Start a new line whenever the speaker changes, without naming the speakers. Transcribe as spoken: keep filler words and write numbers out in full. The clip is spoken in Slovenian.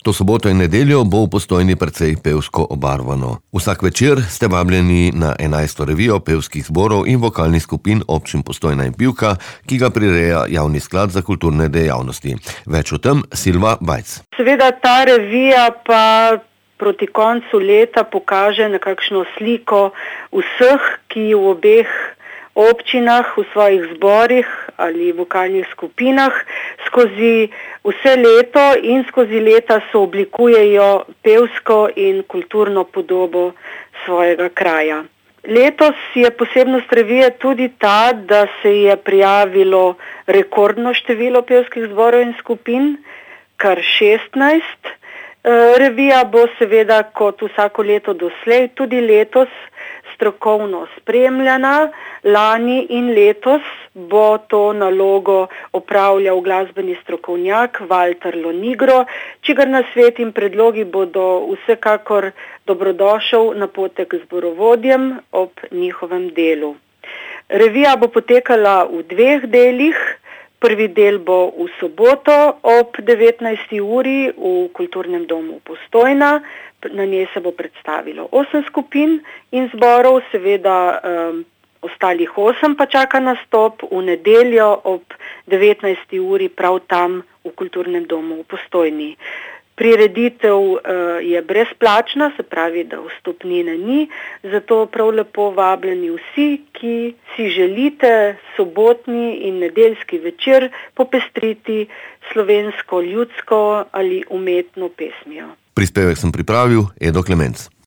To soboto in nedeljo bo v Postojni precej pevsko obarvano. Vsak večer ste vabljeni na enajsto revijo pevskih zborov in vokalnih skupin občin Postojna in Pivka, ki ga prireja Javni sklad za kulturne dejavnosti. Več o tem Silva Bajc.
Seveda ta revija pa proti koncu leta pokaže nekakšno sliko vseh, ki v obeh občinah, v svojih zborih ali vokalnih skupinah skozi vse leto in skozi leta sooblikujejo pevsko in kulturno podobo svojega kraja. Letos je posebnost revije tudi ta, da se je prijavilo rekordno število pevskih zborov in skupin, kar šestnajst. Revija bo seveda kot vsako leto doslej tudi letos strokovno spremljana. Lani in letos bo to nalogo opravljal glasbeni strokovnjak Walter Lonigro, čigar nasvet in predlogi bodo vsekakor dobrodošel napotek zborovodjem ob njihovem delu. Revija bo potekala v dveh delih. Prvi del bo v soboto ob devetnajsti uri v Kulturnem domu Postojna. Na njej se bo predstavilo osem skupin in zborov, seveda um, ostalih osem pa čaka nastop v nedeljo ob devetnajsti uri prav tam v Kulturnem domu v Postojni. Prireditev uh, je brezplačna, se pravi, da vstopnine ni, zato prav lepo vabljeni vsi, ki si želite sobotni in nedeljski večer popestriti slovensko, ljudsko ali umetno pesmijo.
Prispevek sem pripravil Edo Klemenc.